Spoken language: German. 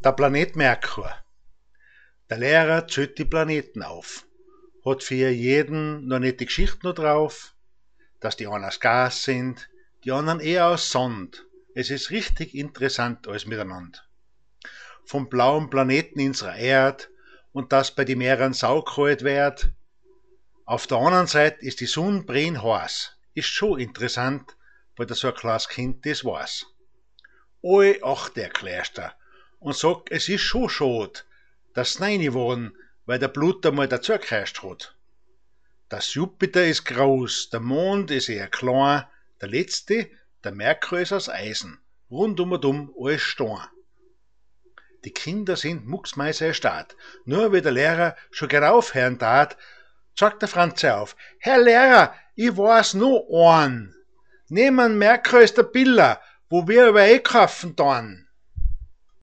Der Planet Merkur. Der Lehrer zählt die Planeten auf. Hat für jeden noch nicht die Geschichte noch drauf, dass die einen aus Gas sind, die anderen eher aus Sand. Es ist richtig interessant alles miteinander. Vom blauen Planeten unserer Erde und dass bei den Meeren saukalt wird. Auf der anderen Seite ist die Sonne brennend heiß. Ist schon interessant, weil da so ein kleines Kind das weiß. Alle achte erklärst er und sagt, es ist schon schade, dass sie rein waren, weil der Blut einmal dazugehört hat. Das Jupiter ist groß, der Mond ist eher klein, der letzte, der Merkur ist aus Eisen, rundum und alles Stein. Die Kinder sind mucksmäuser erstarrt. Nur wie der Lehrer schon gern aufhören tat, sagt der Franz auf: Herr Lehrer, ich weiß nur einen. Nehmen Merkur ist der Biller, wo wir über einkaufen tun.